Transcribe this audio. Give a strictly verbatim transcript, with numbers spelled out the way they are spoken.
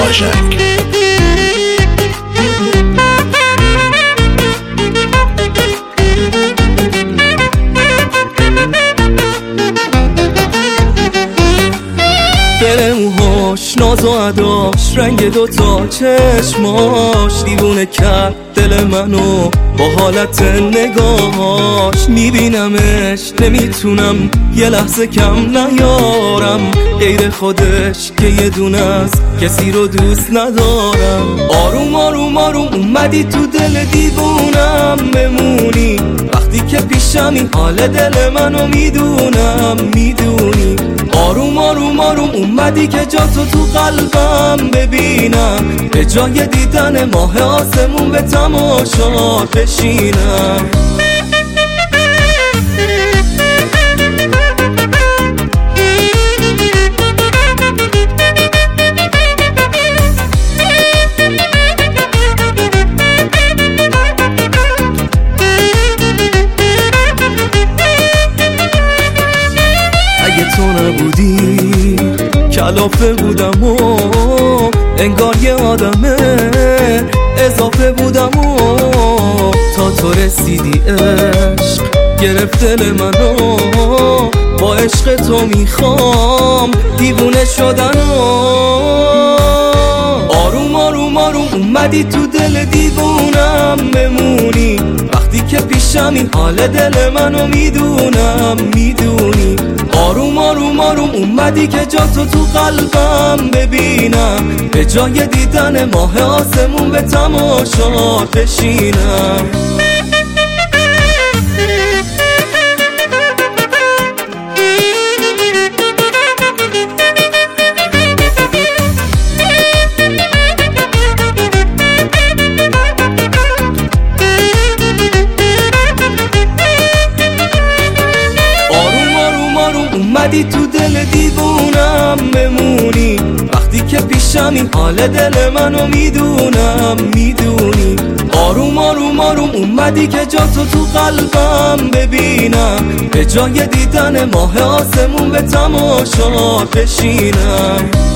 آژک. دل موهاش ناز و عداش رنگ دوتا چشماش دیوونه کرد دل منو با حالت نگاهاش. میبینمش نمیتونم یه لحظه کم نیارم، غیر خودش که یه دونه است کسی رو دوست ندارم. آروم آروم آروم اومدی تو دل دیوونم بمونی، وقتی که پیشمی حال دل منو میدونم میدونی. آروم آروم آروم اومدی که جاتو تو قلبم ببینم، به جای دیدن ماه آسمون به تماشا بشینم. اگه تو نبودی کلافه بودم و انگار یه آدمه اضافه بودم و تا تو رسیدی عشق گرفت دل منو، با عشق تو میخوام دیوونه شدن و آروم آروم آروم اومدی تو دل دیوونم بمونی، وقتی که پیشمی حال دل منو میدونم میدونی. آروم آروم آروم اومدی که جاتو تو قلبم ببینم، به جای دیدن ماه آسمون به تماشا بشینم. اومدی تو دل دیوونم بمونی، وقتی که پیشمی حال دل منو میدونم میدونی. آروم آروم آروم اومدی که جاتو تو قلبم ببینم، به جای دیدن ماه آسمون به تماشا بشینم.